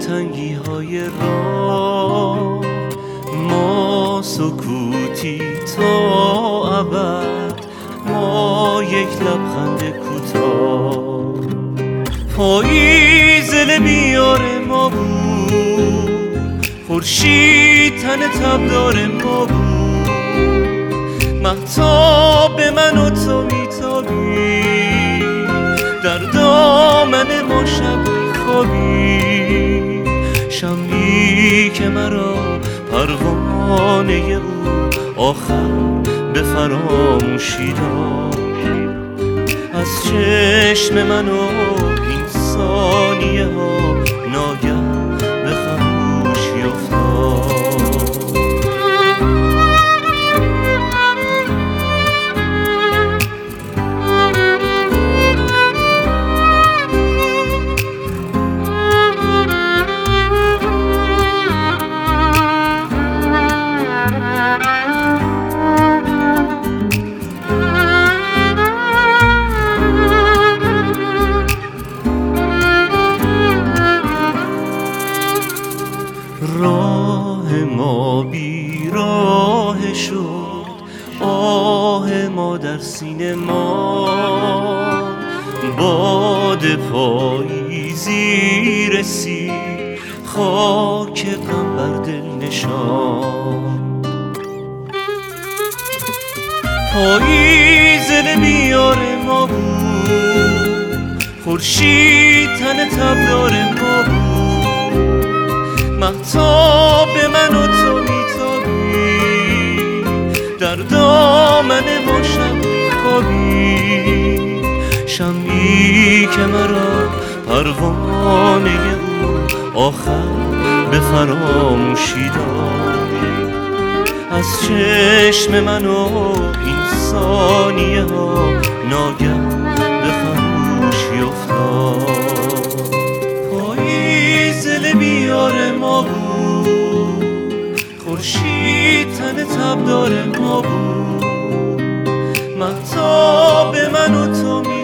تنگی های راه، ما سکوتی تا ابد، ما یک لبخند کوتاه. پاییز بیار ما بود، خورشید تن تبدار ما بود، مهتاب من و تو میتابی، در دامن ما شب میخوابی. شمعی که مرا پروانه او آخر به فراموشی داد، از چشم من و این ثانیه ها ناگه به خموشی افتاد. راه ما بیراه شد، آه ما در سینه ما، باد پاییزی رسید، خاک غم بر دل نشان. پاییز بیار ما بود، خورشید تن تبدار ما بود، مهتاب من و تو میتابی، در دامن ما شب میخوابی. شمعی که مرا پروانه او آخر به فراموشی داد، از چشم من و این ثانیه ها ناگه به خموشی افتاد. پاییز بیار ما بود، خورشید تن تبدار ما بود، مهتاب من و تو